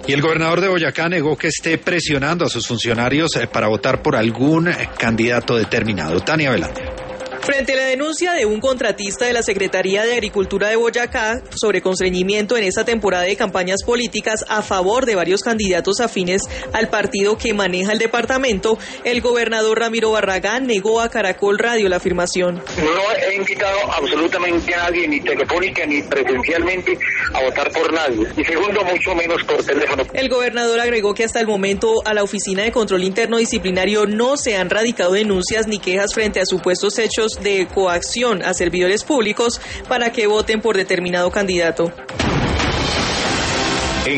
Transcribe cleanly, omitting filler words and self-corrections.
Y el gobernador de Boyacá negó que esté presionando a sus funcionarios para votar por algún candidato determinado. Tania Velandia. Frente a la denuncia de un contratista de la Secretaría de Agricultura de Boyacá sobre constreñimiento en esta temporada de campañas políticas a favor de varios candidatos afines al partido que maneja el departamento, el gobernador Ramiro Barragán negó a Caracol Radio la afirmación. No he invitado absolutamente a nadie, ni telefónica ni presencialmente, a votar por nadie. Y segundo, mucho menos por teléfono. El gobernador agregó que hasta el momento a la Oficina de Control Interno Disciplinario no se han radicado denuncias ni quejas frente a supuestos hechos de coacción a servidores públicos para que voten por determinado candidato.